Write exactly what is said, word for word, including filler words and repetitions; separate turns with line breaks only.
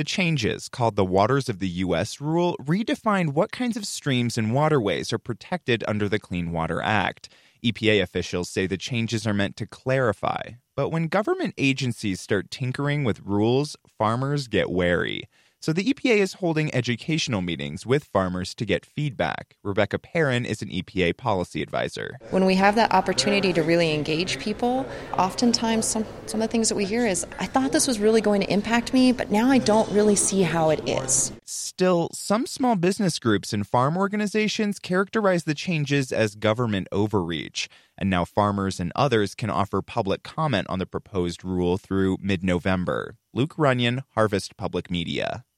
The changes, called the Waters of the U S rule, redefine what kinds of streams and waterways are protected under the Clean Water Act. E P A officials say the changes are meant to clarify. But when government agencies start tinkering with rules, farmers get wary. So the E P A is holding educational meetings with farmers to get feedback. Rebecca Perrin is an E P A policy advisor.
When we have that opportunity to really engage people, oftentimes some, some of the things that we hear is, I thought this was really going to impact me, but now I don't really see how it is.
Still, some small business groups and farm organizations characterize the changes as government overreach. And now farmers and others can offer public comment on the proposed rule through mid-November. Luke Runyon, Harvest Public Media.